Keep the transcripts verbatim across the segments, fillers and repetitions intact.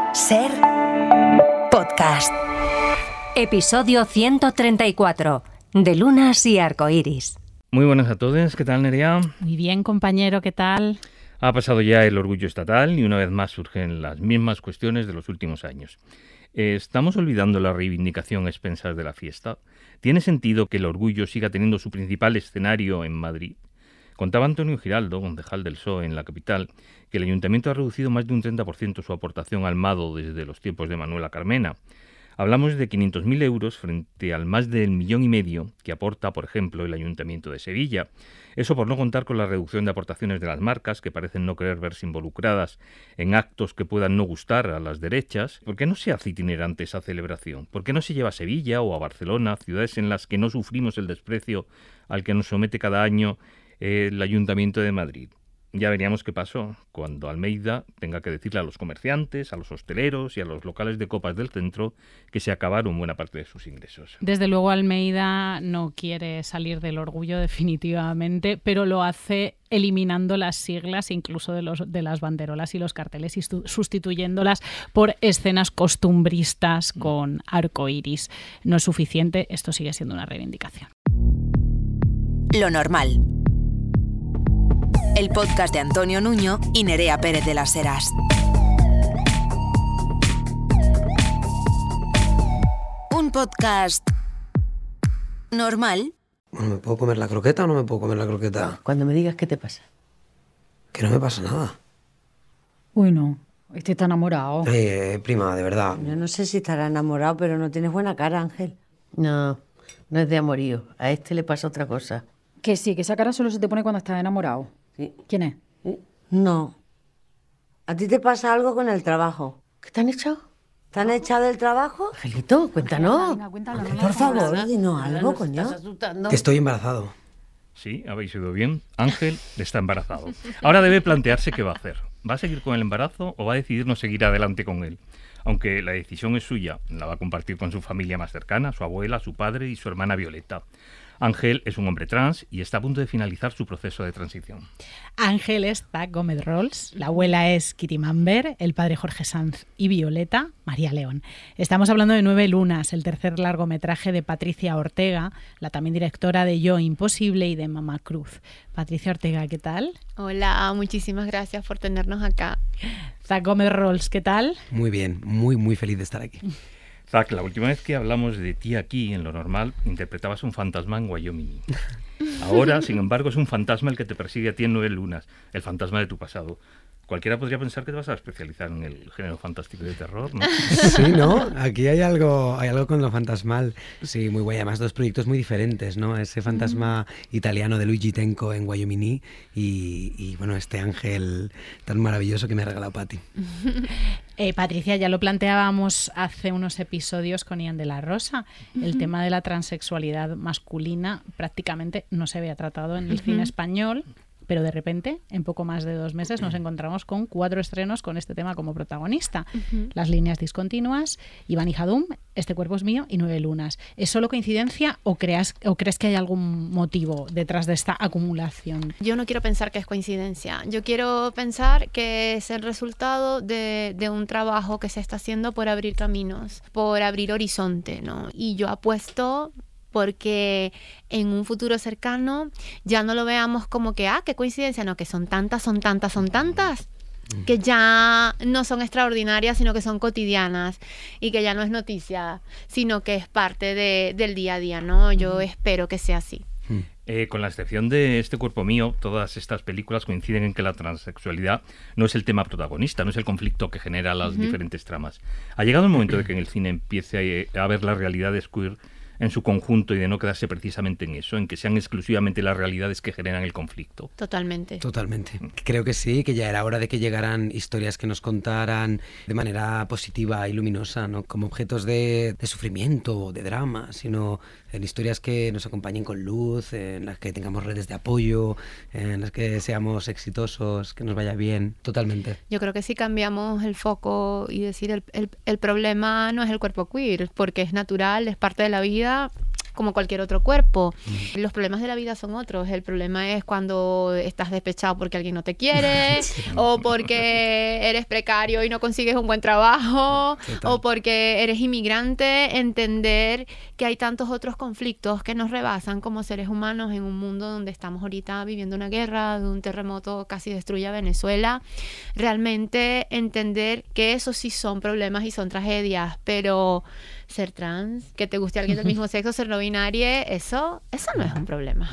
Ser podcast. Episodio ciento treinta y cuatro, de Lunas y Arcoiris. Muy buenas a todos, ¿qué tal, Nerea? Muy bien, compañero, ¿qué tal? Ha pasado ya el orgullo estatal y una vez más surgen las mismas cuestiones de los últimos años. ¿Estamos olvidando la reivindicación a expensas de la fiesta? ¿Tiene sentido que el orgullo siga teniendo su principal escenario en Madrid? Contaba Antonio Giraldo, concejal del P S O E en la capital, que el ayuntamiento ha reducido más de un treinta por ciento su aportación al Mado desde los tiempos de Manuela Carmena. Hablamos de quinientos mil euros frente al más del millón y medio que aporta, por ejemplo, el Ayuntamiento de Sevilla. Eso por no contar con la reducción de aportaciones de las marcas, que parecen no querer verse involucradas en actos que puedan no gustar a las derechas. ¿Por qué no se hace itinerante esa celebración? ¿Por qué no se lleva a Sevilla o a Barcelona, ciudades en las que no sufrimos el desprecio al que nos somete cada año el Ayuntamiento de Madrid? Ya veríamos qué pasó cuando Almeida tenga que decirle a los comerciantes, a los hosteleros y a los locales de copas del centro que se acabaron buena parte de sus ingresos. Desde luego Almeida no quiere salir del orgullo definitivamente, pero lo hace eliminando las siglas incluso de, los, de las banderolas y los carteles y sustituyéndolas por escenas costumbristas con arcoiris. No es suficiente, esto sigue siendo una reivindicación. Lo normal. El podcast de Antonio Nuño y Nerea Pérez de las Heras. Un podcast normal. Bueno, ¿me puedo comer la croqueta o no me puedo comer la croqueta? Cuando me digas qué te pasa. Que no me pasa nada. Uy, no. Este está enamorado. Eh, prima, de verdad. Yo no sé si estará enamorado, pero no tienes buena cara, Ángel. No, no es de amorío. A este le pasa otra cosa. Que sí, que esa cara solo se te pone cuando estás enamorado. Sí. ¿Quién es? No. ¿A ti te pasa algo con el trabajo? ¿Qué te han echado? ¿Te han echado del trabajo? Angelito, cuéntanos. Venga, cuéntalo, no, Por favor, no, dinos algo, coño. Que estoy embarazado. Sí, habéis oído bien. Ángel está embarazado. Ahora debe plantearse qué va a hacer. ¿Va a seguir con el embarazo o va a decidir no seguir adelante con él? Aunque la decisión es suya, la va a compartir con su familia más cercana, su abuela, su padre y su hermana Violeta. Ángel es un hombre trans y está a punto de finalizar su proceso de transición. Ángel es Zach Gómez Rolls, la abuela es Kitty Mamber, el padre Jorge Sanz y Violeta, María León. Estamos hablando de Nueve Lunas, el tercer largometraje de Patricia Ortega, la también directora de Yo Imposible y de Mamá Cruz. Patricia Ortega, ¿qué tal? Hola, muchísimas gracias por tenernos acá. Zach Gómez Rolls, ¿qué tal? Muy bien, muy, muy feliz de estar aquí. Zach, la última vez que hablamos de ti aquí, en Lo Normal, interpretabas un fantasma en Wyoming. Ahora, sin embargo, es un fantasma el que te persigue a ti en Nueve Lunas, el fantasma de tu pasado. Cualquiera podría pensar que te vas a especializar en el género fantástico y de terror, ¿no? Sí, ¿no? Aquí hay algo, hay algo con lo fantasmal. Sí, muy guay. Además, dos proyectos muy diferentes, ¿no? Ese fantasma mm. italiano de Luigi Tenco en Wyoming y, y, bueno, este ángel tan maravilloso que me ha regalado Patti. Eh, Patricia, ya lo planteábamos hace unos episodios con Ian de la Rosa. Uh-huh. El tema de la transexualidad masculina prácticamente no se había tratado en el uh-huh. cine español. Pero de repente, en poco más de dos meses, nos encontramos con cuatro estrenos con este tema como protagonista. Uh-huh. Las líneas discontinuas, Iván y Jadum, Este cuerpo es mío y Nueve Lunas. ¿Es solo coincidencia o, creas, o crees que hay algún motivo detrás de esta acumulación? Yo no quiero pensar que es coincidencia. Yo quiero pensar que es el resultado de, de un trabajo que se está haciendo por abrir caminos, por abrir horizonte, ¿no? Y yo apuesto porque en un futuro cercano ya no lo veamos como que, ah, qué coincidencia, no, que son tantas, son tantas, son tantas, que ya no son extraordinarias, sino que son cotidianas y que ya no es noticia, sino que es parte de, del día a día, ¿no? Yo mm. espero que sea así. Eh, con la excepción de Este cuerpo mío, todas estas películas coinciden en que la transexualidad no es el tema protagonista, no es el conflicto que genera las uh-huh. diferentes tramas. Ha llegado el momento de que en el cine empiece a, a ver las realidades queer en su conjunto y de no quedarse precisamente en eso, en que sean exclusivamente las realidades que generan el conflicto. Totalmente. Totalmente. Creo que sí, que ya era hora de que llegaran historias que nos contaran de manera positiva y luminosa, no como objetos de, de sufrimiento o de drama, sino en historias que nos acompañen con luz, en las que tengamos redes de apoyo, en las que seamos exitosos, que nos vaya bien. Totalmente. Yo creo que si cambiamos el foco y decir el, el, el problema no es el cuerpo queer, porque es natural, es parte de la vida, como cualquier otro cuerpo. Mm. Los problemas de la vida son otros. El problema es cuando estás despechado porque alguien no te quiere, sí. o porque eres precario y no consigues un buen trabajo, Total. o porque eres inmigrante. Entender que hay tantos otros conflictos que nos rebasan como seres humanos en un mundo donde estamos ahorita viviendo una guerra, de un terremoto casi destruye a Venezuela. Realmente entender que esos sí son problemas y son tragedias, pero ser trans, que te guste alguien del mismo sexo, ser no binario, eso, eso no es un problema.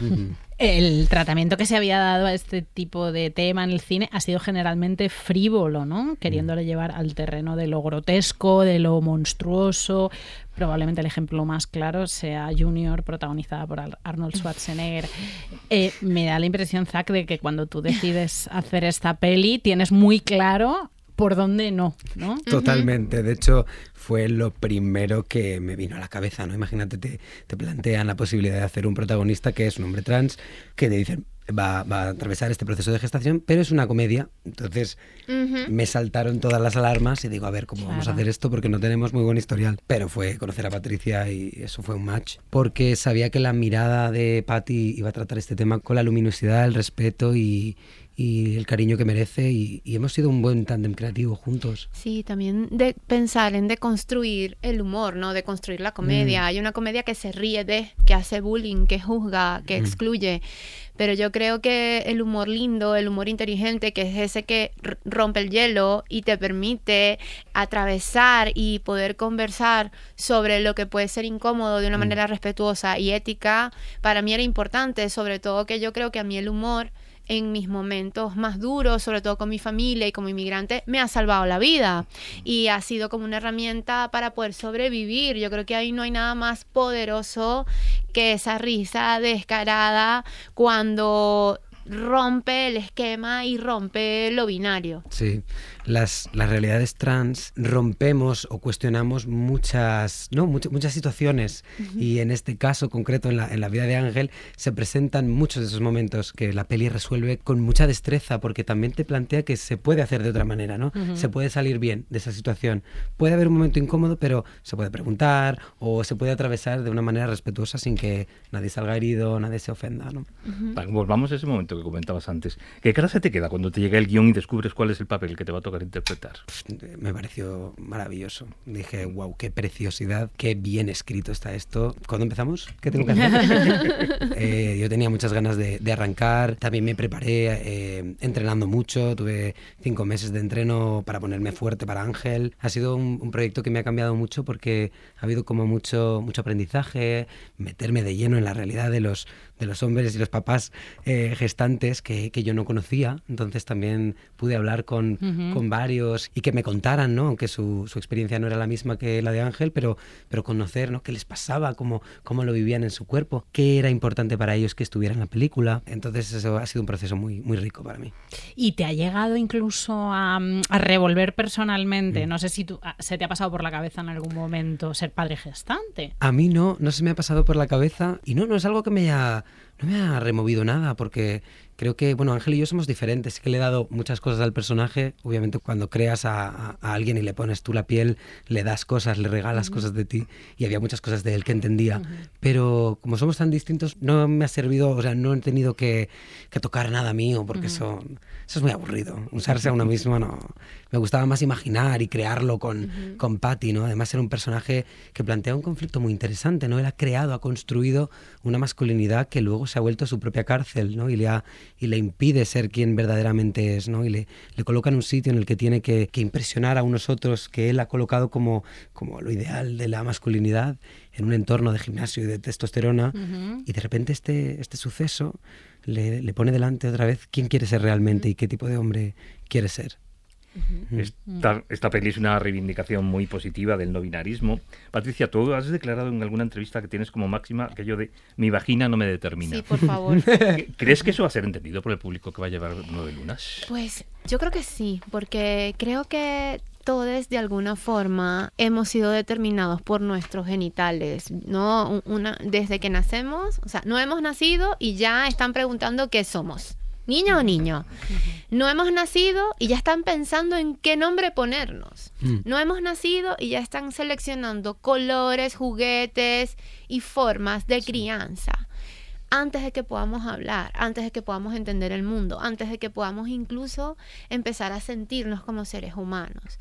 El tratamiento que se había dado a este tipo de tema en el cine ha sido generalmente frívolo, ¿no? Queriéndole llevar al terreno de lo grotesco, de lo monstruoso. Probablemente el ejemplo más claro sea Junior, protagonizada por Arnold Schwarzenegger. Eh, me da la impresión, Zac, de que cuando tú decides hacer esta peli tienes muy claro por dónde no, ¿no? Totalmente. De hecho, fue lo primero que me vino a la cabeza, ¿no? Imagínate, te, te plantean la posibilidad de hacer un protagonista que es un hombre trans, que te dicen va, va a atravesar este proceso de gestación, pero es una comedia. Entonces uh-huh. me saltaron todas las alarmas y digo, a ver, ¿cómo claro. vamos a hacer esto? Porque no tenemos muy buen historial. Pero fue conocer a Patricia y eso fue un match. Porque sabía que la mirada de Patty iba a tratar este tema con la luminosidad, el respeto y... y el cariño que merece, y, y hemos sido un buen tándem creativo juntos. Sí, también de pensar en deconstruir el humor, ¿no? De construir la comedia. Mm. Hay una comedia que se ríe de, que hace bullying, que juzga, que mm. excluye. Pero yo creo que el humor lindo, el humor inteligente, que es ese que rompe el hielo y te permite atravesar y poder conversar sobre lo que puede ser incómodo de una mm. manera respetuosa y ética, para mí era importante, sobre todo que yo creo que a mí el humor en mis momentos más duros, sobre todo con mi familia y como inmigrante, me ha salvado la vida y ha sido como una herramienta para poder sobrevivir. Yo creo que ahí no hay nada más poderoso que esa risa descarada cuando rompe el esquema y rompe lo binario. Sí, las, las realidades trans rompemos o cuestionamos muchas, no, much, muchas situaciones uh-huh. y en este caso concreto en la, en la vida de Ángel se presentan muchos de esos momentos que la peli resuelve con mucha destreza, porque también te plantea que se puede hacer de otra manera, ¿no? Uh-huh. Se puede salir bien de esa situación. Puede haber un momento incómodo, pero se puede preguntar o se puede atravesar de una manera respetuosa sin que nadie salga herido, nadie se ofenda, ¿no? Uh-huh. Vale, volvamos a ese momento que comentabas antes. ¿Qué cara se te queda cuando te llega el guión y descubres cuál es el papel que te va a tocar interpretar? Me pareció maravilloso. Dije, wow, qué preciosidad, qué bien escrito está esto. ¿Cuándo empezamos? ¿Qué tengo que hacer? eh, yo tenía muchas ganas de, de arrancar. También me preparé eh, entrenando mucho. Tuve cinco meses de entreno para ponerme fuerte para Ángel. Ha sido un, un proyecto que me ha cambiado mucho porque ha habido como mucho, mucho aprendizaje, meterme de lleno en la realidad de los, de los hombres y los papás eh, gestantes que, que yo no conocía. Entonces también pude hablar con, uh-huh. con varios y que me contaran, ¿no? Aunque su, su experiencia no era la misma que la de Ángel, pero, pero conocer, ¿no? Qué les pasaba, cómo, cómo lo vivían en su cuerpo, qué era importante para ellos que estuviera en la película. Entonces eso ha sido un proceso muy, muy rico para mí. ¿Y te ha llegado incluso a, a revolver personalmente? Mm. No sé si tú, se te ha pasado por la cabeza en algún momento ser padre gestante. A mí no, no se me ha pasado por la cabeza y no, no es algo que me haya... No me ha removido nada porque creo que, bueno, Ángel y yo somos diferentes. Sí que le he dado muchas cosas al personaje. Obviamente cuando creas a, a, a alguien y le pones tú la piel, le das cosas, le regalas uh-huh. cosas de ti. Y había muchas cosas de él que entendía. Uh-huh. Pero como somos tan distintos, no me ha servido, o sea, no he tenido que, que tocar nada mío porque uh-huh. eso, eso es muy aburrido. Usarse a uno mismo no... Me gustaba más imaginar y crearlo con, uh-huh. con Patty, ¿no? Además era un personaje que plantea un conflicto muy interesante, ¿no? Él ha creado, ha construido una masculinidad que luego se ha vuelto su propia cárcel, ¿no? Y le, ha, y le impide ser quien verdaderamente es, ¿no? Y le, le coloca en un sitio en el que tiene que, que impresionar a unos otros que él ha colocado como, como lo ideal de la masculinidad en un entorno de gimnasio y de testosterona. Uh-huh. Y de repente este, este suceso le, le pone delante otra vez quién quiere ser realmente uh-huh. y qué tipo de hombre quiere ser. Esta, esta peli es una reivindicación muy positiva del no binarismo. Patricia, tú has declarado en alguna entrevista que tienes como máxima aquello de mi vagina no me determina. Sí, por favor. ¿Crees que eso va a ser entendido por el público que va a llevar Nueve Lunas? Pues yo creo que sí, porque creo que todos de alguna forma hemos sido determinados por nuestros genitales, ¿no? Una, desde que nacemos, o sea, no hemos nacido y ya están preguntando qué somos. niña o niño. No hemos nacido y ya están pensando en qué nombre ponernos. Mm. No hemos nacido y ya están seleccionando colores, juguetes y formas de crianza. Antes de que podamos hablar, antes de que podamos entender el mundo, antes de que podamos incluso empezar a sentirnos como seres humanos.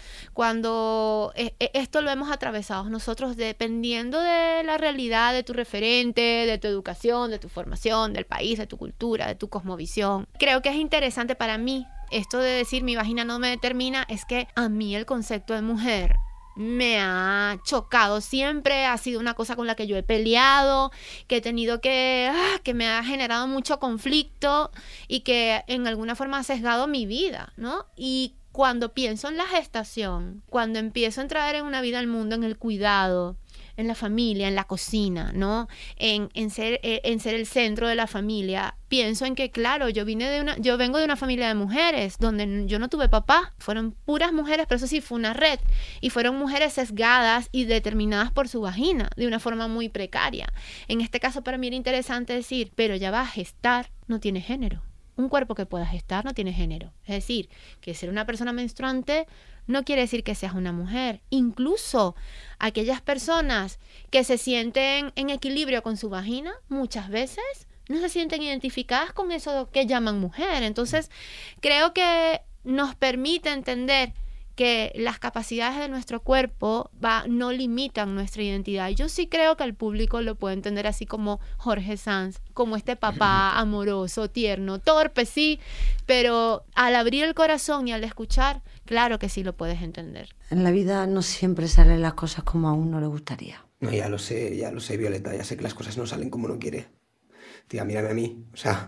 Cuando eh, esto lo hemos atravesado nosotros dependiendo de la realidad de tu referente, de tu educación, de tu formación, del país, de tu cultura, de tu cosmovisión. Creo que es interesante para mí esto de decir mi vagina no me determina, es que a mí el concepto de mujer me ha chocado siempre, ha sido una cosa con la que yo he peleado, que he tenido que, ah, que me ha generado mucho conflicto y que en alguna forma ha sesgado mi vida, ¿no? Y cuando pienso en la gestación, cuando empiezo a entrar en una vida al mundo, en el cuidado, en la familia, en la cocina, ¿no? En, en, ser, en ser el centro de la familia. Pienso en que, claro, yo vine de una, yo vengo de una familia de mujeres, donde yo no tuve papá. Fueron puras mujeres, pero eso sí, fue una red. Y fueron mujeres sesgadas y determinadas por su vagina, de una forma muy precaria. En este caso, para mí era interesante decir, pero ya va a gestar, no tiene género. Un cuerpo que pueda gestar no tiene género. Es decir, que ser una persona menstruante no quiere decir que seas una mujer. Incluso aquellas personas que se sienten en equilibrio con su vagina, muchas veces no se sienten identificadas con eso que llaman mujer. Entonces, creo que nos permite entender que las capacidades de nuestro cuerpo va, no limitan nuestra identidad. Yo sí creo que el público lo puede entender así como Jorge Sanz, como este papá amoroso, tierno, torpe, sí, pero al abrir el corazón y al escuchar, claro que sí lo puedes entender. En la vida no siempre salen las cosas como a uno le gustaría. No, ya lo sé, ya lo sé, Violeta, ya sé que las cosas no salen como uno quiere. Tía, mírame a mí, o sea,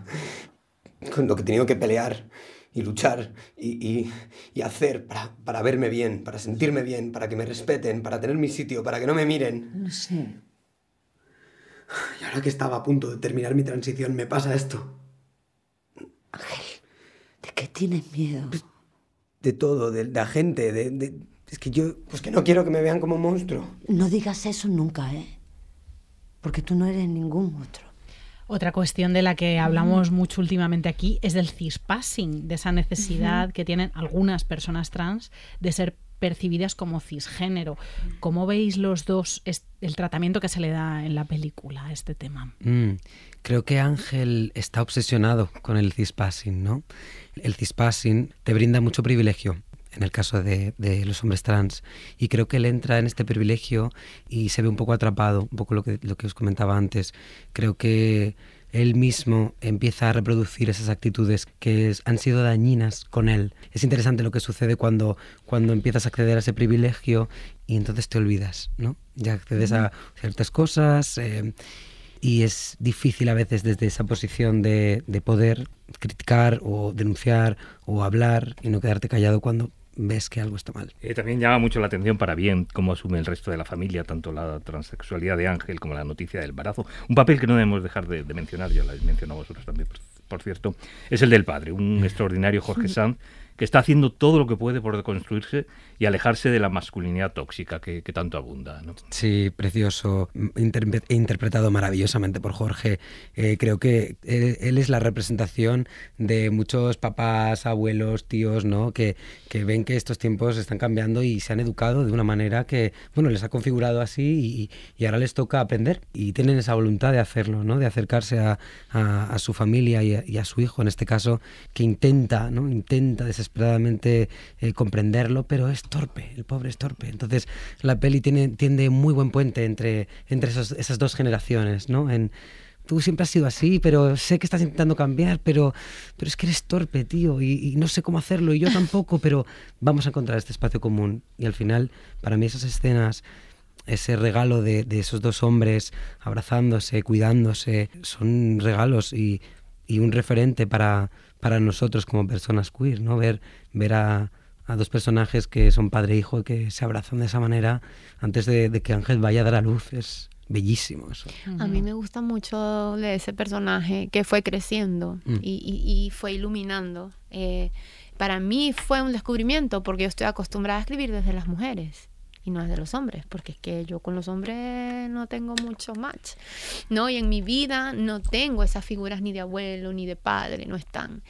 con lo que he tenido que pelear y luchar y, y, y hacer para, para verme bien, para sentirme bien, para que me respeten, para tener mi sitio, para que no me miren. No sé. Y ahora que estaba a punto de terminar mi transición, me pasa esto. Ángel, ¿de qué tienes miedo? Pues, de todo, de, de la gente, de, de... Es que yo, pues que no quiero que me vean como un monstruo. No digas eso nunca, ¿eh? Porque tú no eres ningún monstruo. Otra cuestión de la que hablamos mucho últimamente aquí es del cispassing, de esa necesidad uh-huh. que tienen algunas personas trans de ser percibidas como cisgénero. ¿Cómo veis los dos el tratamiento que se le da en la película a este tema? Mm, creo que Ángel está obsesionado con el cispassing, ¿no? El cispassing te brinda mucho privilegio en el caso de, de los hombres trans, y creo que él entra en este privilegio y se ve un poco atrapado, un poco lo que, lo que os comentaba antes. Creo que él mismo empieza a reproducir esas actitudes que es, han sido dañinas con él. Es interesante lo que sucede cuando, cuando empiezas a acceder a ese privilegio y entonces te olvidas, ¿no? Ya accedes a ciertas cosas eh, y es difícil a veces desde esa posición de, de poder criticar o denunciar o hablar y no quedarte callado cuando ves que algo está mal. Eh, también llama mucho la atención para bien cómo asume el resto de la familia, tanto la transexualidad de Ángel como la noticia del embarazo. Un papel que no debemos dejar de, de mencionar, ya lo habéis mencionado vosotros también, por, por cierto, es el del padre, un extraordinario Jorge Sanz, que está haciendo todo lo que puede por deconstruirse y alejarse de la masculinidad tóxica que, que tanto abunda, ¿no? Sí, precioso, Interpre- interpretado maravillosamente por Jorge. Eh, creo que él, él es la representación de muchos papás, abuelos, tíos, ¿no? Que, que ven que estos tiempos están cambiando y se han educado de una manera que, bueno, les ha configurado así y, y ahora les toca aprender y tienen esa voluntad de hacerlo, ¿no? De acercarse a, a, a su familia y a, y a su hijo, en este caso, que intenta, ¿no? Intenta desesperadamente desesperadamente eh, comprenderlo, pero es torpe, el pobre es torpe. Entonces la peli tiene, tiende muy buen puente entre, entre esos, esas dos generaciones, ¿no? En, tú siempre has sido así, pero sé que estás intentando cambiar, pero, pero es que eres torpe, tío, y, y no sé cómo hacerlo, y yo tampoco, pero vamos a encontrar este espacio común. Y al final, para mí esas escenas, ese regalo de, de esos dos hombres abrazándose, cuidándose, son regalos y, y un referente para... para nosotros como personas queer, ¿no? Ver, ver a, a dos personajes que son padre e hijo y que se abrazan de esa manera antes de, de que Ángel vaya a dar a luz. Es bellísimo eso. A mí me gusta mucho de ese personaje que fue creciendo mm. y, y, y fue iluminando. Eh, para mí fue un descubrimiento porque yo estoy acostumbrada a escribir desde las mujeres. y no es de los hombres, porque es que yo con los hombres no tengo mucho match, ¿no? Y en mi vida no tengo esas figuras ni de abuelo ni de padre, no están.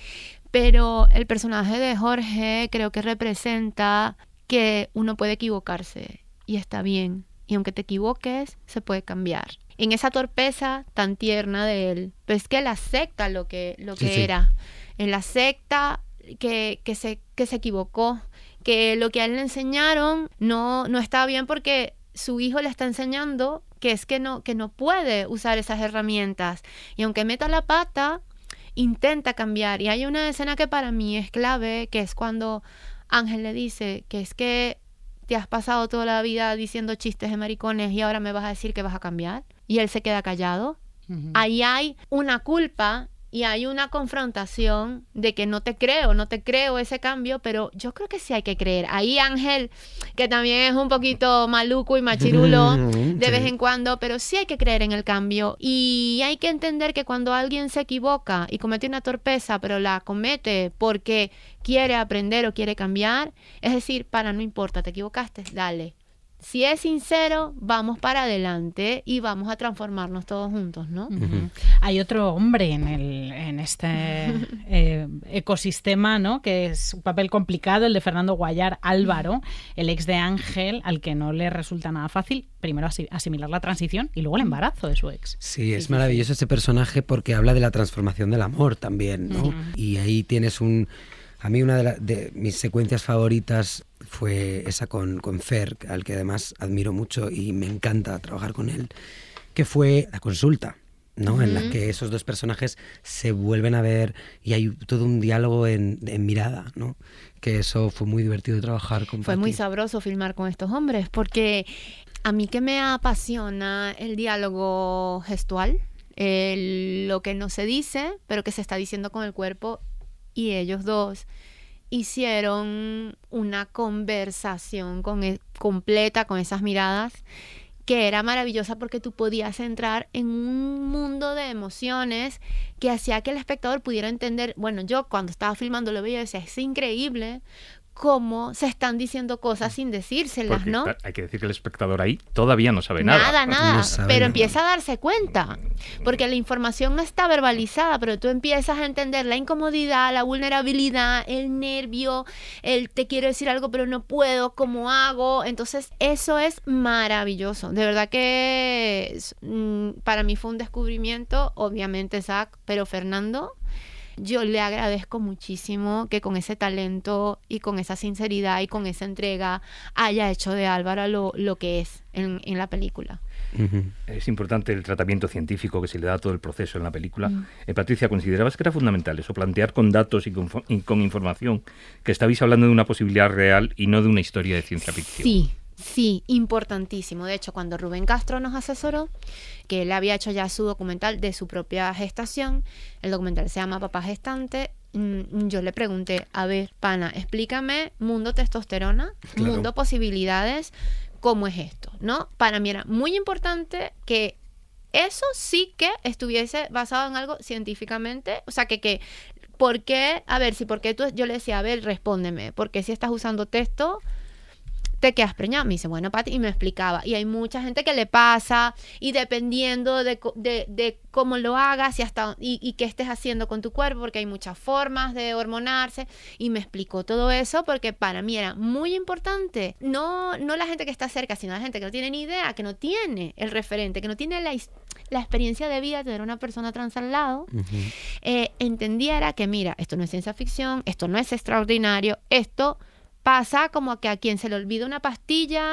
Pero el personaje de Jorge creo que representa que uno puede equivocarse y está bien. Y aunque te equivoques, se puede cambiar. En esa torpeza tan tierna de él, pues que él acepta lo que, lo que sí, sí. era. Él acepta que, que, se, que se equivocó, que lo que a él le enseñaron no, no está bien porque su hijo le está enseñando que es que no, que no puede usar esas herramientas. Y aunque meta la pata, intenta cambiar. Y hay una escena que para mí es clave, que es cuando Ángel le dice que es que te has pasado toda la vida diciendo chistes de maricones y ahora me vas a decir que vas a cambiar. Y él se queda callado. Uh-huh. Ahí hay una culpa y hay una confrontación de que no te creo, no te creo ese cambio, pero yo creo que sí hay que creer. Ahí Ángel, que también es un poquito maluco y machirulo de sí. vez en cuando, pero sí hay que creer en el cambio. Y hay que entender que cuando alguien se equivoca y comete una torpeza, pero la comete porque quiere aprender o quiere cambiar, es decir, para, no importa, te equivocaste, dale. Si es sincero, vamos para adelante y vamos a transformarnos todos juntos, ¿no? Uh-huh. Hay otro hombre en, el, en este eh, ecosistema, ¿no? Que es un papel complicado, el de Fernando Guayar Álvaro, el ex de Ángel, al que no le resulta nada fácil, primero asimilar la transición y luego el embarazo de su ex. Sí, es sí, maravilloso sí. ese personaje porque habla de la transformación del amor también, ¿no? Uh-huh. Y ahí tienes un... A mí una de, la, de mis secuencias favoritas fue esa con, con Fer, al que además admiro mucho y me encanta trabajar con él, que fue la consulta, ¿no? Uh-huh. En la que esos dos personajes se vuelven a ver y hay todo un diálogo en, en mirada, ¿no? Que eso fue muy divertido trabajar con Fue Pati. Muy sabroso filmar con estos hombres, porque a mí que me apasiona el diálogo gestual, el, lo que no se dice, pero que se está diciendo con el cuerpo. Y ellos dos hicieron una conversación con el, completa con esas miradas que era maravillosa porque tú podías entrar en un mundo de emociones que hacía que el espectador pudiera entender. Bueno, yo cuando estaba filmando lo veía y decía, es increíble cómo se están diciendo cosas sin decírselas, porque, ¿no? Hay que decir que el espectador ahí todavía no sabe nada. Nada, nada, no sabe pero nada. Empieza a darse cuenta, porque la información no está verbalizada, pero tú empiezas a entender la incomodidad, la vulnerabilidad, el nervio, el te quiero decir algo pero no puedo, ¿cómo hago? Entonces eso es maravilloso, de verdad que es, mm, para mí fue un descubrimiento, obviamente Zach, pero Fernando... Yo le agradezco muchísimo que con ese talento y con esa sinceridad y con esa entrega haya hecho de Álvaro lo, lo que es en, en la película. Uh-huh. Es importante el tratamiento científico que se le da a todo el proceso en la película. Uh-huh. Eh, Patricia, ¿considerabas que era fundamental eso? Plantear con datos y con, y con información que estabais hablando de una posibilidad real y no de una historia de ciencia ficción. Sí. Sí, importantísimo. De hecho, cuando Rubén Castro nos asesoró, que él había hecho ya su documental de su propia gestación, el documental se llama Papá Gestante, yo le pregunté, a ver, pana, explícame mundo testosterona, claro. mundo posibilidades, ¿cómo es esto? ¿No? Para mí era muy importante que eso sí que estuviese basado en algo científicamente, o sea, que, que ¿por qué? A ver, si por qué tú, yo le decía, a ver, respóndeme, ¿por qué si estás usando testo te quedas preñada? Me dice, bueno, Pati, y me explicaba. Y hay mucha gente que le pasa, y dependiendo de, de, de cómo lo hagas y hasta y, y qué estés haciendo con tu cuerpo, porque hay muchas formas de hormonarse, y me explicó todo eso, porque para mí era muy importante, no, no la gente que está cerca, sino la gente que no tiene ni idea, que no tiene el referente, que no tiene la, la experiencia de vida de tener una persona trans al lado, uh-huh. eh, entendiera que, mira, esto no es ciencia ficción, esto no es extraordinario, esto... Pasa como que a quien se le olvida una pastilla,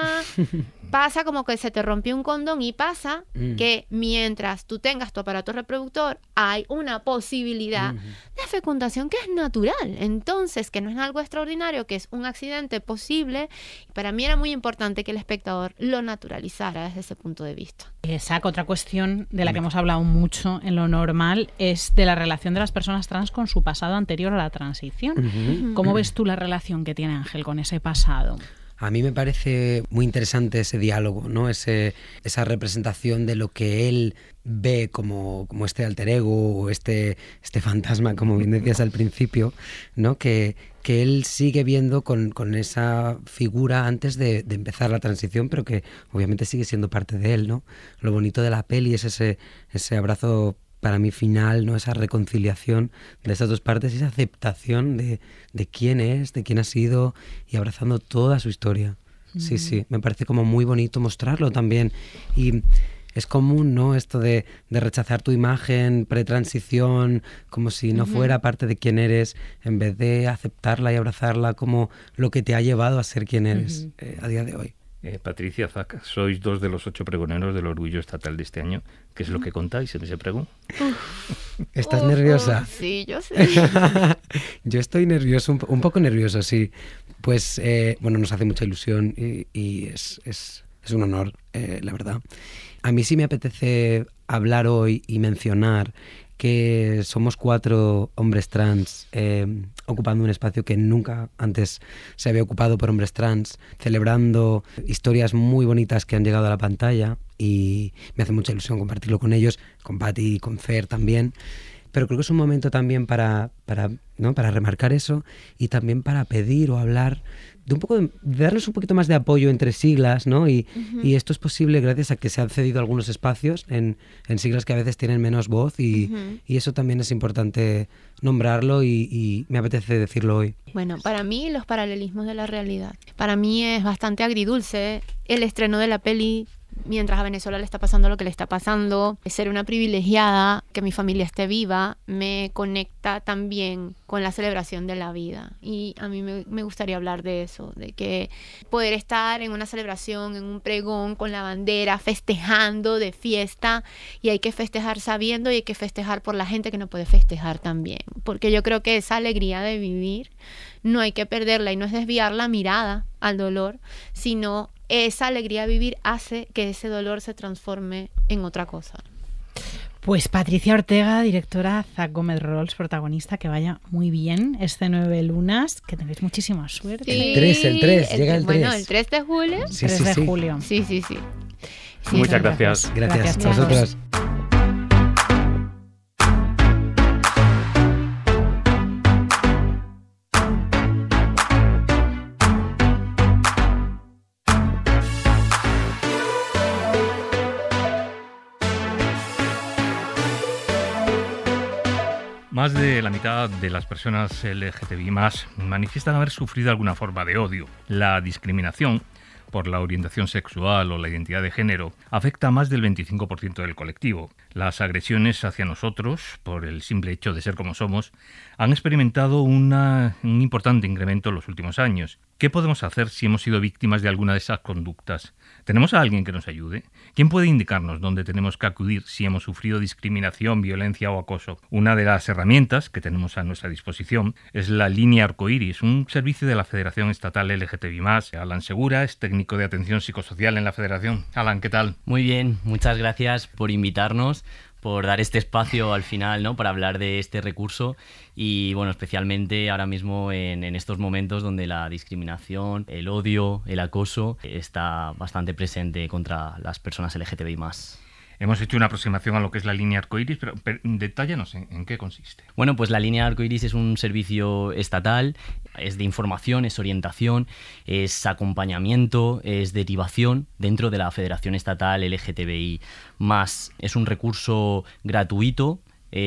pasa como que se te rompió un condón y pasa mm. que mientras tú tengas tu aparato reproductor hay una posibilidad mm. de fecundación que es natural. Entonces, que no es algo extraordinario, que es un accidente posible. Para mí era muy importante que el espectador lo naturalizara desde ese punto de vista. Esa otra cuestión de la que hemos hablado mucho en Lo Normal es de la relación de las personas trans con su pasado anterior a la transición. Uh-huh. ¿Cómo ves tú la relación que tiene Ángel con ese pasado? A mí me parece muy interesante ese diálogo, ¿no? Ese, esa representación de lo que él ve como, como este alter ego o este, este fantasma, como bien decías al principio, ¿no? Que, que él sigue viendo con, con esa figura antes de, de empezar la transición, pero que obviamente sigue siendo parte de él, ¿no? Lo bonito de la peli es ese, ese abrazo para mí final, ¿no? Esa reconciliación de esas dos partes y esa aceptación de, de quién es, de quién ha sido y abrazando toda su historia. Mm. Sí, sí, me parece como muy bonito mostrarlo también. Y es común, ¿no? Esto de, de rechazar tu imagen pre-transición como si no uh-huh. fuera parte de quién eres, en vez de aceptarla y abrazarla como lo que te ha llevado a ser quien eres uh-huh. eh, a día de hoy. Eh, Patricia, Zac, sois dos de los ocho pregoneros del orgullo estatal de este año. ¿Qué es lo que contáis en ese pregón? ¿Estás uh, nerviosa? Uh, sí, yo sí. Yo estoy nervioso, un, un poco nervioso, sí. Pues, eh, bueno, nos hace mucha ilusión y, y es, es, es un honor, eh, la verdad. A mí sí me apetece hablar hoy y mencionar que somos cuatro hombres trans eh, ocupando un espacio que nunca antes se había ocupado por hombres trans, celebrando historias muy bonitas que han llegado a la pantalla y me hace mucha ilusión compartirlo con ellos, con Pati y con Fer también. Pero creo que es un momento también para, para, ¿no? para remarcar eso y también para pedir o hablar de un poco de, de darles un poquito más de apoyo entre siglas, ¿no? Y, uh-huh. y esto es posible gracias a que se han cedido algunos espacios en, en siglas que a veces tienen menos voz y, uh-huh. y eso también es importante nombrarlo y, y me apetece decirlo hoy. Bueno, para mí los paralelismos de la realidad. Para mí es bastante agridulce el estreno de la peli mientras a Venezuela le está pasando lo que le está pasando. Ser una privilegiada, que mi familia esté viva, me conecta también con la celebración de la vida. Y a mí me, me gustaría hablar de eso, de que poder estar en una celebración, en un pregón, con la bandera, festejando de fiesta, y hay que festejar sabiendo y hay que festejar por la gente que no puede festejar también. Porque yo creo que esa alegría de vivir no hay que perderla y no es desviar la mirada al dolor, sino esa alegría de vivir hace que ese dolor se transforme en otra cosa. Pues Patricia Ortega, directora, Zac Gómez Rolls, protagonista, que vaya muy bien este nueve lunas, que tengáis muchísima suerte. Sí, el tres, el tres, el, llega el tres. Bueno, el tres de julio. Sí, tres sí, de sí. julio. Sí, sí, sí. sí Muchas gracias. Gracias, gracias a vosotros. Más de la mitad de las personas L G T B I más, manifiestan haber sufrido alguna forma de odio. La discriminación por la orientación sexual o la identidad de género afecta a más del veinticinco por ciento del colectivo. Las agresiones hacia nosotros, por el simple hecho de ser como somos, han experimentado una, un importante incremento en los últimos años. ¿Qué podemos hacer si hemos sido víctimas de alguna de esas conductas? ¿Tenemos a alguien que nos ayude? ¿Quién puede indicarnos dónde tenemos que acudir si hemos sufrido discriminación, violencia o acoso? Una de las herramientas que tenemos a nuestra disposición es la Línea Arcoiris, un servicio de la Federación Estatal L G T B I más. Alan Segura es técnico de atención psicosocial en la Federación. Alan, ¿qué tal? Muy bien, muchas gracias por invitarnos, por dar este espacio al final, ¿no?, para hablar de este recurso y, bueno, especialmente ahora mismo en, en estos momentos donde la discriminación, el odio, el acoso está bastante presente contra las personas L G T B I más. Hemos hecho una aproximación a lo que es la Línea Arcoiris, pero, pero detállanos en, en qué consiste. Bueno, pues la Línea Arcoiris es un servicio estatal, es de información, es orientación, es acompañamiento, es derivación dentro de la Federación Estatal L G T B I más. Es un recurso gratuito,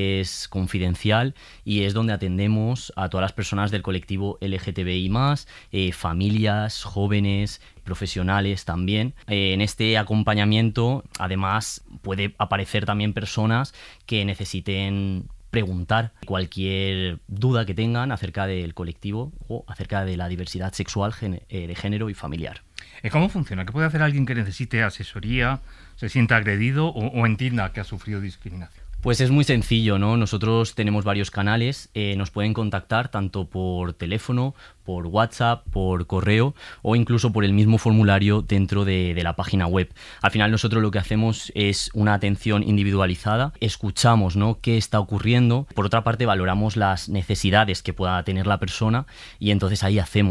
es confidencial y es donde atendemos a todas las personas del colectivo L G T B I más, eh, familias, jóvenes, profesionales también. Eh, en este acompañamiento, además, puede aparecer también personas que necesiten preguntar cualquier duda que tengan acerca del colectivo o acerca de la diversidad sexual, gen- eh, de género y familiar. ¿Cómo funciona? ¿Qué puede hacer alguien que necesite asesoría, se sienta agredido o, o entienda que ha sufrido discriminación? Pues es muy sencillo, ¿no? Nosotros tenemos varios canales, eh, nos pueden contactar tanto por teléfono, por WhatsApp, por correo o incluso por el mismo formulario dentro de, de la página web. Al final nosotros lo que hacemos es una atención individualizada, escuchamos, ¿no?, qué está ocurriendo. Por otra parte, valoramos las necesidades que pueda tener la persona y entonces ahí hacemos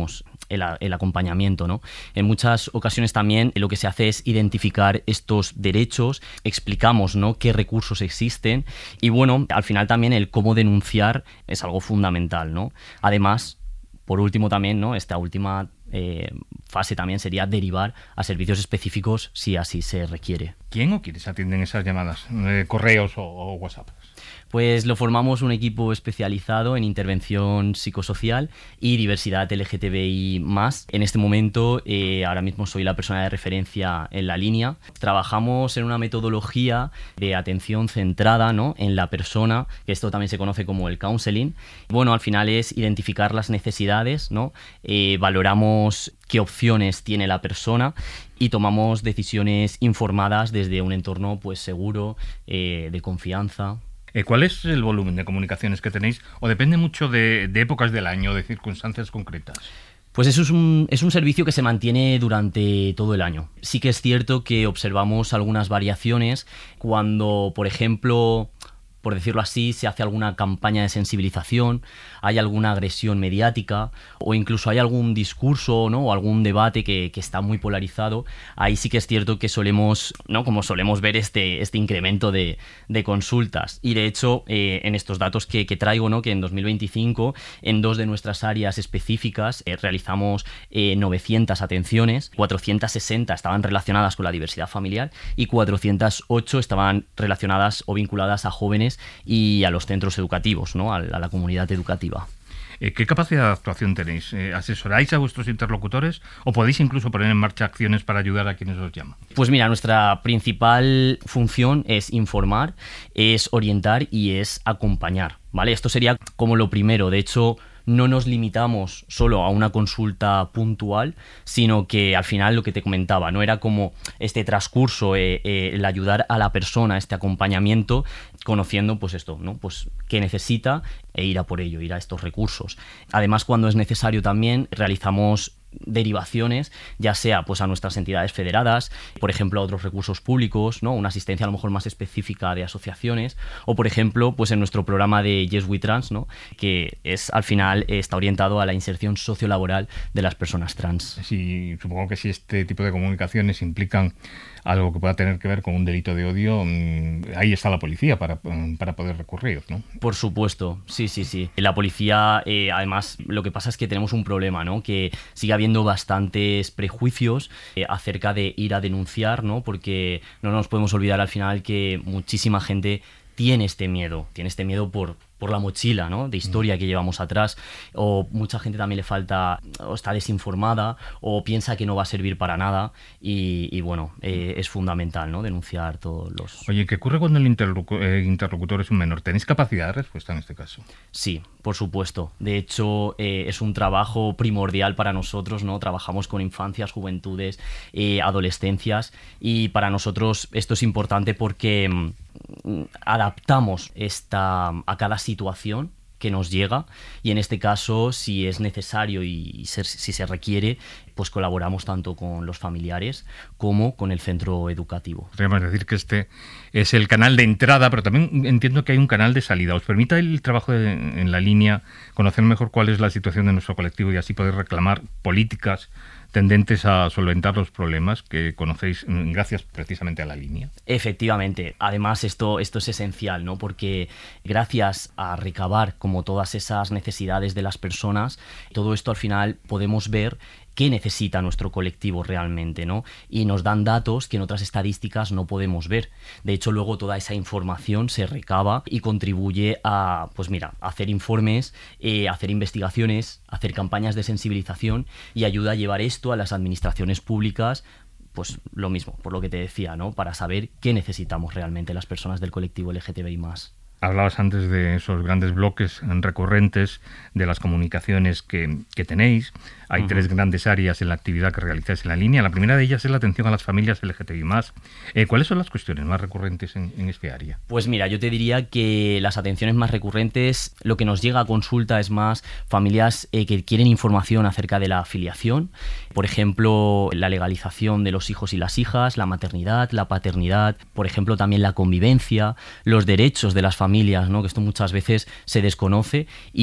el, el acompañamiento, ¿no? En muchas ocasiones también lo que se hace es identificar estos derechos, explicamos, ¿no?, qué recursos existen y bueno, al final también el cómo denunciar es algo fundamental, ¿no? Además, por último también, ¿no?, esta última eh, fase también sería derivar a servicios específicos si así se requiere. ¿Quién o quiénes atienden esas llamadas? Eh, ¿Correos o, o WhatsApp? Pues lo formamos un equipo especializado en intervención psicosocial y diversidad L G T B I más. En este momento, eh, ahora mismo soy la persona de referencia en la línea. Trabajamos en una metodología de atención centrada, ¿no?, en la persona, que esto también se conoce como el counseling. Bueno, al final es identificar las necesidades, ¿no? Eh, valoramos qué opciones tiene la persona y tomamos decisiones informadas desde un entorno pues seguro, eh, de confianza. ¿Cuál es el volumen de comunicaciones que tenéis? ¿O depende mucho de, de épocas del año, de circunstancias concretas? Pues eso es un, es un servicio que se mantiene durante todo el año. Sí que es cierto que observamos algunas variaciones cuando, por ejemplo, por decirlo así, se hace alguna campaña de sensibilización, hay alguna agresión mediática o incluso hay algún discurso, ¿no?, o algún debate que, que está muy polarizado. Ahí sí que es cierto que solemos, ¿no?, como solemos ver este, este incremento de, de consultas. Y de hecho, eh, en estos datos que, que traigo, ¿no?, que en dos mil veinticinco en dos de nuestras áreas específicas eh, realizamos eh, novecientas atenciones, cuatrocientas sesenta estaban relacionadas con la diversidad familiar y cuatrocientas ocho estaban relacionadas o vinculadas a jóvenes y a los centros educativos, ¿no?, a la comunidad educativa. ¿Qué capacidad de actuación tenéis? ¿Asesoráis a vuestros interlocutores o podéis incluso poner en marcha acciones para ayudar a quienes os llaman? Pues mira, nuestra principal función es informar, es orientar y es acompañar, ¿vale? Esto sería como lo primero. De hecho, no nos limitamos solo a una consulta puntual, sino que al final lo que te comentaba, no era como este transcurso, eh, eh, el ayudar a la persona, este acompañamiento, conociendo pues esto, ¿no?, pues qué necesita e ir a por ello, ir a estos recursos. Además, cuando es necesario también realizamos derivaciones, ya sea pues a nuestras entidades federadas, por ejemplo a otros recursos públicos, ¿no?, una asistencia a lo mejor más específica de asociaciones, o por ejemplo pues en nuestro programa de Yes We Trans, ¿no?, que es al final está orientado a la inserción sociolaboral de las personas trans. Sí, supongo que si este tipo de comunicaciones implican algo que pueda tener que ver con un delito de odio, ahí está la policía para, para poder recurrir, ¿no? Por supuesto, sí, sí, sí. La policía, eh, además, lo que pasa es que tenemos un problema, ¿no?, que sigue habiendo bastantes prejuicios eh, acerca de ir a denunciar, ¿no?, porque no nos podemos olvidar al final que muchísima gente tiene este miedo, tiene este miedo por, por la mochila, ¿no?, de historia que llevamos atrás, o mucha gente también le falta, o está desinformada, o piensa que no va a servir para nada, y, y bueno, eh, es fundamental, ¿no?, denunciar todos los... Oye, ¿qué ocurre cuando el interlocu- eh, interlocutor es un menor? ¿Tenéis capacidad de respuesta en este caso? Sí, por supuesto. De hecho, eh, es un trabajo primordial para nosotros, ¿no? Trabajamos con infancias, juventudes, eh, adolescencias, y para nosotros esto es importante porque mm, adaptamos esta a cada situación que nos llega, y en este caso, si es necesario y se, si se requiere, pues colaboramos tanto con los familiares como con el centro educativo. Podríamos decir que este es el canal de entrada, pero también entiendo que hay un canal de salida. ¿Os permite el trabajo de, en la línea conocer mejor cuál es la situación de nuestro colectivo y así poder reclamar políticas tendentes a solventar los problemas que conocéis gracias precisamente a la línea? Efectivamente. Además, esto, esto es esencial, ¿no?, porque gracias a recabar como todas esas necesidades de las personas, todo esto al final podemos ver qué necesita nuestro colectivo realmente, ¿no? Y nos dan datos que en otras estadísticas no podemos ver. De hecho, luego toda esa información se recaba y contribuye a, pues mira, hacer informes, eh, hacer investigaciones, hacer campañas de sensibilización, y ayuda a llevar esto a las administraciones públicas, pues lo mismo, por lo que te decía, ¿no?, para saber qué necesitamos realmente las personas del colectivo L G T B I más. Hablabas antes de esos grandes bloques recurrentes de las comunicaciones que, que tenéis. Hay uh-huh. tres grandes áreas en la actividad que realizáis en la línea. La primera de ellas es la atención a las familias L G T B I más. Eh, ¿Cuáles son las cuestiones más recurrentes en, en este área? Pues mira, yo te diría que las atenciones más recurrentes, lo que nos llega a consulta es más familias eh, que quieren información acerca de la afiliación. Por ejemplo, la legalización de los hijos y las hijas, la maternidad, la paternidad, por ejemplo, también la convivencia, los derechos de las familias, ¿no?, que esto muchas veces se desconoce, y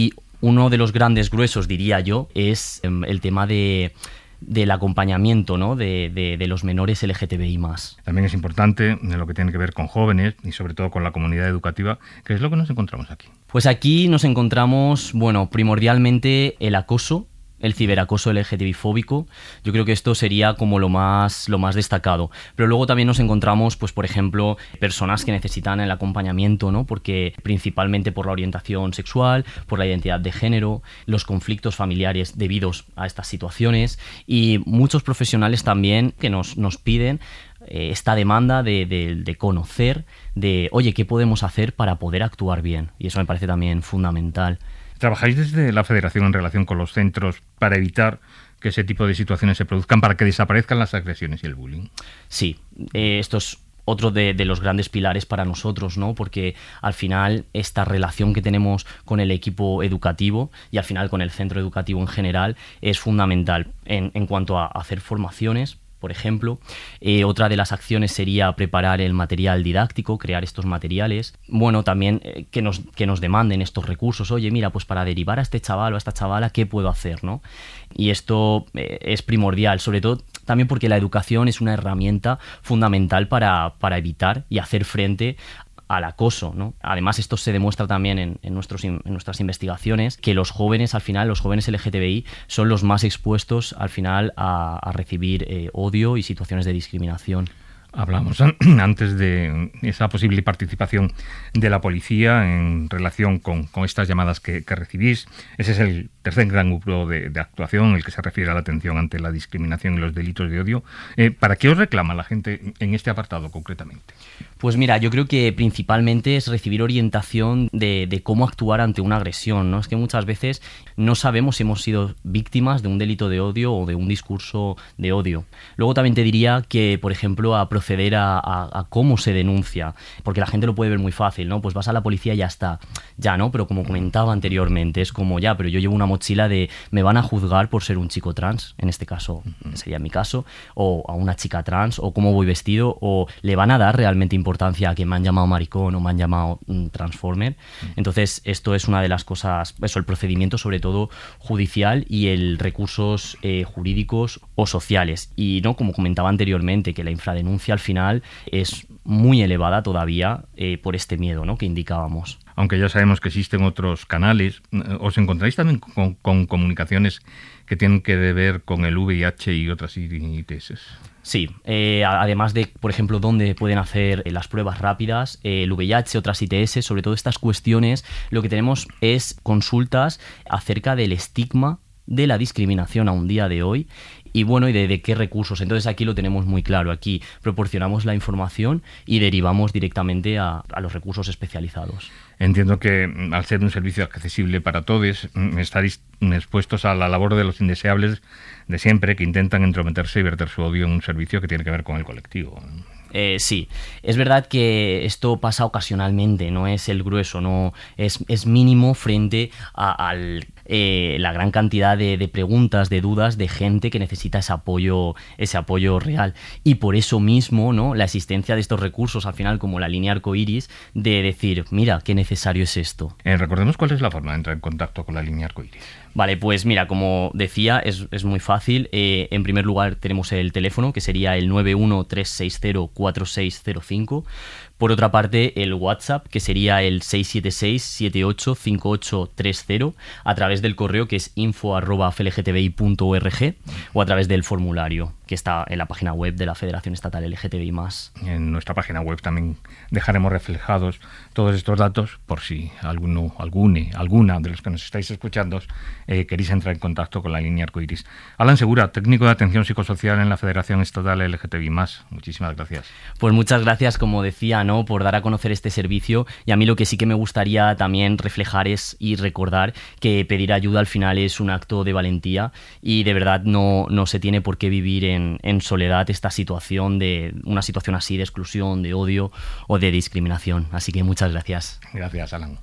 Uno de los grandes gruesos, diría yo, es el tema de... del acompañamiento, ¿no? de, de, de los menores L G T B I más. También es importante en lo que tiene que ver con jóvenes y sobre todo con la comunidad educativa. ¿Qué es lo que nos encontramos aquí? Pues aquí nos encontramos, bueno, primordialmente el acoso, el ciberacoso L G T B I fóbico. Yo creo que esto sería como lo más, lo más destacado. Pero luego también nos encontramos, pues por ejemplo, personas que necesitan el acompañamiento, ¿no? Porque principalmente por la orientación sexual, por la identidad de género, los conflictos familiares debidos a estas situaciones y muchos profesionales también que nos, nos piden eh, esta demanda de, de, de conocer, de, oye, ¿qué podemos hacer para poder actuar bien? Y eso me parece también fundamental. ¿Trabajáis desde la Federación en relación con los centros para evitar que ese tipo de situaciones se produzcan, para que desaparezcan las agresiones y el bullying? Sí, eh, esto es otro de, de los grandes pilares para nosotros, ¿no? Porque al final esta relación que tenemos con el equipo educativo y al final con el centro educativo en general es fundamental en, en cuanto a hacer formaciones. Por ejemplo, eh, otra de las acciones sería preparar el material didáctico, crear estos materiales. Bueno, también eh, que, nos, que nos demanden estos recursos. Oye, mira, pues para derivar a este chaval o a esta chavala, ¿qué puedo hacer, no? Y esto eh, es primordial, sobre todo también porque la educación es una herramienta fundamental para, para evitar y hacer frente al acoso, ¿no? Además, esto se demuestra también en, en, nuestros, en nuestras investigaciones, que los jóvenes, al final, los jóvenes L G T B I son los más expuestos, al final, a, a recibir eh, odio y situaciones de discriminación. Hablamos antes de esa posible participación de la policía en relación con, con estas llamadas que, que recibís. Ese es el tercer gran grupo de, de actuación, el que se refiere a la atención ante la discriminación y los delitos de odio. Eh, ¿Para qué os reclama la gente en este apartado concretamente? Pues mira, yo creo que principalmente es recibir orientación de, de cómo actuar ante una agresión, ¿no? Es que muchas veces no sabemos si hemos sido víctimas de un delito de odio o de un discurso de odio. Luego también te diría que, por ejemplo, a proceder a, a, a cómo se denuncia, porque la gente lo puede ver muy fácil, ¿no? Pues vas a la policía y ya está, ya, ¿no? Pero como comentaba anteriormente, es como ya, pero yo llevo una mochila de me van a juzgar por ser un chico trans, en este caso sería mi caso, o a una chica trans, o cómo voy vestido, o le van a dar realmente importancia a que me han llamado maricón o me han llamado mm, transformer. Entonces esto es una de las cosas, eso, el procedimiento sobre todo judicial y el recursos eh, jurídicos o sociales. Y no, como comentaba anteriormente, que la infradenuncia al final es muy elevada todavía eh, por este miedo, ¿no?, que indicábamos. Aunque ya sabemos que existen otros canales, ¿os encontráis también con, con comunicaciones que tienen que ver con el V I H y otras I T S? Sí, eh, además de, por ejemplo, dónde pueden hacer eh, las pruebas rápidas, eh, el V I H, otras I T S, sobre todo estas cuestiones, lo que tenemos es consultas acerca del estigma de la discriminación a un día de hoy y bueno, y de, de qué recursos. Entonces aquí lo tenemos muy claro. Aquí proporcionamos la información y derivamos directamente a, a los recursos especializados. Entiendo que al ser un servicio accesible para todos, estaréis expuestos a la labor de los indeseables de siempre que intentan entrometerse y verter su odio en un servicio que tiene que ver con el colectivo. Eh, sí, es verdad que esto pasa ocasionalmente, no es el grueso, no es, es mínimo frente a al, eh, la gran cantidad de, de preguntas, de dudas de gente que necesita ese apoyo, ese apoyo real. Y por eso mismo, ¿no?, la existencia de estos recursos, al final, como la línea arcoiris, de decir, mira, qué necesario es esto. Eh, recordemos cuál es la forma de entrar en contacto con la línea arcoiris. Vale, pues mira, como decía, es, es muy fácil. Eh, en primer lugar tenemos el teléfono, que sería el nueve uno tres seis cero cuatro seis cero cinco. Por otra parte, el WhatsApp, que sería el seis siete seis siete ocho cinco ocho tres cero, a través del correo, que es info arroba f l g t b i punto org, o a través del formulario, que está en la página web de la Federación Estatal L G T B I más. En nuestra página web también dejaremos reflejados todos estos datos, por si alguno, algune, alguna de los que nos estáis escuchando eh, queréis entrar en contacto con la línea arcoiris. Alan Segura, técnico de atención psicosocial en la Federación Estatal L G T B I más. Muchísimas gracias. Pues muchas gracias, como decía, ¿no?, por dar a conocer este servicio. Y a mí lo que sí que me gustaría también reflejar es y recordar que pedir ayuda al final es un acto de valentía y de verdad no, no se tiene por qué vivir en, en soledad esta situación de una situación así de exclusión, de odio o de discriminación. Así que muchas gracias. Gracias, Alan.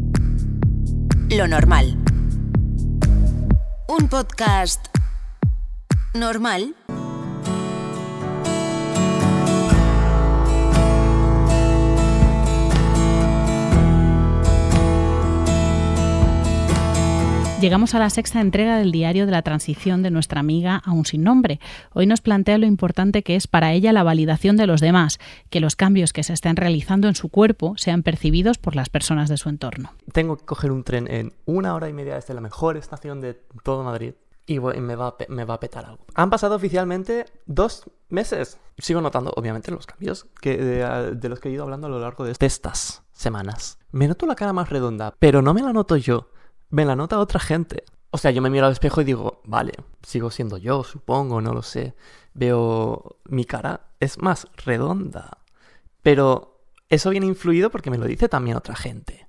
Lo normal. Un podcast normal. Llegamos a la sexta entrega del diario de la transición de nuestra amiga Aún sin nombre. Hoy nos plantea lo importante que es para ella la validación de los demás, que los cambios que se estén realizando en su cuerpo sean percibidos por las personas de su entorno. Tengo que coger un tren en una hora y media desde la mejor estación de todo Madrid y me va, a pe- me va a petar algo. Han pasado oficialmente dos meses. Sigo notando, obviamente, los cambios que, de, de los que he ido hablando a lo largo de estas semanas. Me noto la cara más redonda, pero no me la noto yo. Me la nota otra gente. O sea, yo me miro al espejo y digo, vale, sigo siendo yo, supongo, no lo sé. Veo mi cara, es más redonda. Pero eso viene influido porque me lo dice también otra gente.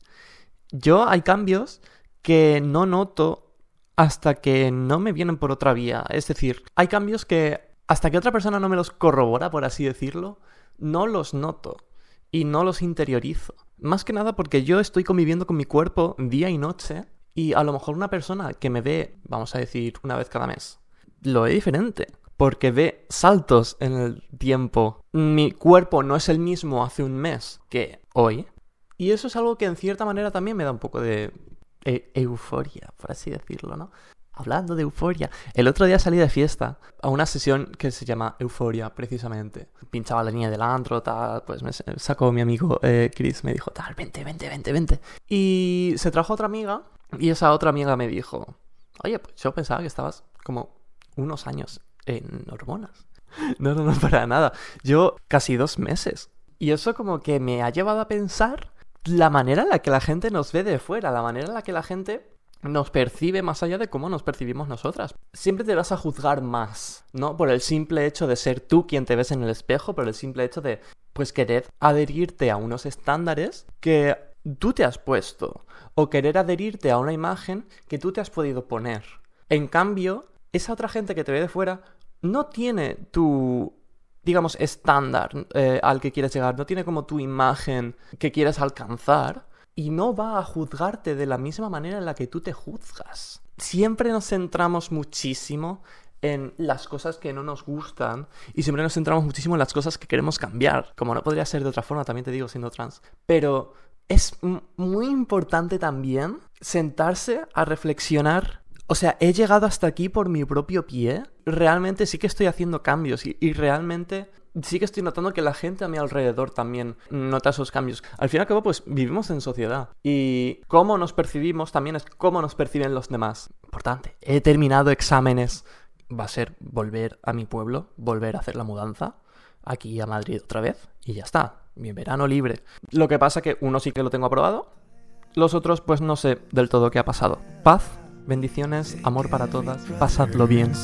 Yo hay cambios que no noto hasta que no me vienen por otra vía. Es decir, hay cambios que hasta que otra persona no me los corrobora, por así decirlo, no los noto y no los interiorizo. Más que nada porque yo estoy conviviendo con mi cuerpo día y noche. Y a lo mejor una persona que me ve, vamos a decir, una vez cada mes, lo ve diferente. Porque ve saltos en el tiempo. Mi cuerpo no es el mismo hace un mes que hoy. Y eso es algo que en cierta manera también me da un poco de e- euforia, por así decirlo, ¿no? Hablando de euforia. El otro día salí de fiesta a una sesión que se llama Euforia, precisamente. Pinchaba la línea del antro, tal, pues me sacó mi amigo eh, Chris, me dijo, tal, vente, vente, vente, vente. Y se trajo otra amiga. Y esa otra amiga me dijo, oye, pues yo pensaba que estabas como unos años en hormonas. No, no, no, para nada. Yo casi dos meses. Y eso como que me ha llevado a pensar la manera en la que la gente nos ve de fuera, la manera en la que la gente nos percibe más allá de cómo nos percibimos nosotras. Siempre te vas a juzgar más, ¿no? Por el simple hecho de ser tú quien te ves en el espejo, por el simple hecho de, pues, querer adherirte a unos estándares que tú te has puesto, o querer adherirte a una imagen que tú te has podido poner. En cambio, esa otra gente que te ve de fuera no tiene tu, digamos, estándar eh, al que quieres llegar, no tiene como tu imagen que quieres alcanzar y no va a juzgarte de la misma manera en la que tú te juzgas. Siempre nos centramos muchísimo en las cosas que no nos gustan y siempre nos centramos muchísimo en las cosas que queremos cambiar, como no podría ser de otra forma, también te digo, siendo trans. Pero es muy importante también sentarse a reflexionar. O sea, he llegado hasta aquí por mi propio pie. Realmente sí que estoy haciendo cambios y, y realmente sí que estoy notando que la gente a mi alrededor también nota esos cambios. Al fin y al cabo, pues vivimos en sociedad y cómo nos percibimos también es cómo nos perciben los demás. Importante. He terminado exámenes. Va a ser volver a mi pueblo, volver a hacer la mudanza aquí a Madrid otra vez y ya está. Mi verano libre. Lo que pasa que uno sí que lo tengo aprobado, los otros pues no sé del todo qué ha pasado. Paz, bendiciones, amor para todas, pasadlo bien.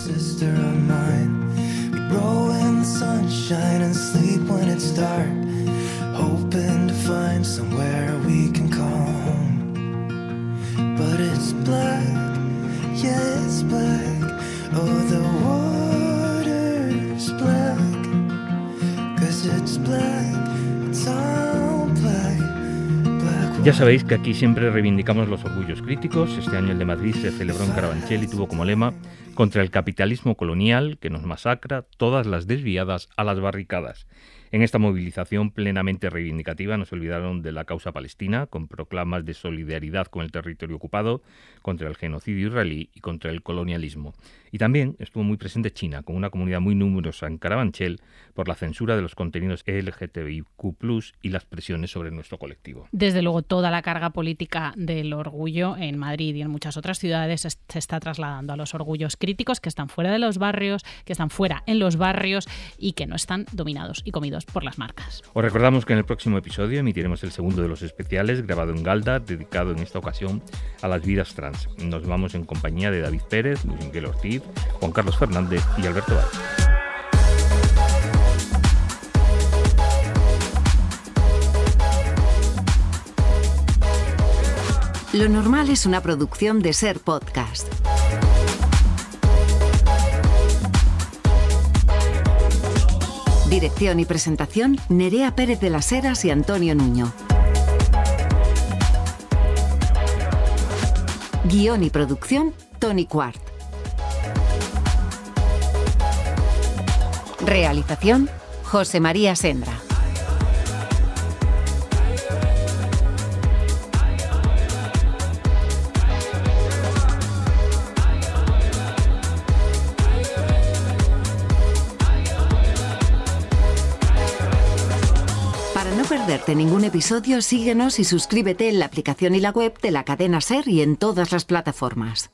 Ya sabéis que aquí siempre reivindicamos los orgullos críticos. Este año el de Madrid se celebró en Carabanchel y tuvo como lema contra el capitalismo colonial que nos masacra, todas las desviadas a las barricadas. En esta movilización plenamente reivindicativa no se olvidaron de la causa palestina, con proclamas de solidaridad con el territorio ocupado, contra el genocidio israelí y contra el colonialismo. Y también estuvo muy presente China, con una comunidad muy numerosa en Carabanchel, por la censura de los contenidos L G T B I Q plus, y las presiones sobre nuestro colectivo. Desde luego, toda la carga política del orgullo en Madrid y en muchas otras ciudades se está trasladando a los orgullos críticos que están fuera de los barrios, que están fuera en los barrios y que no están dominados y comidos por las marcas. Os recordamos que en el próximo episodio emitiremos el segundo de los especiales, grabado en Galda, dedicado en esta ocasión a las vidas trans. Nos vamos en compañía de David Pérez, Luis Miguel Ortiz, Juan Carlos Fernández y Alberto Valls. Lo normal es una producción de Ser Podcast. Dirección y presentación, Nerea Pérez de las Heras y Antonio Nuño. Guión y producción, Tony Quart. Realización, José María Sendra. no perderte ningún episodio, síguenos y suscríbete en la aplicación y la web de la cadena SER y en todas las plataformas.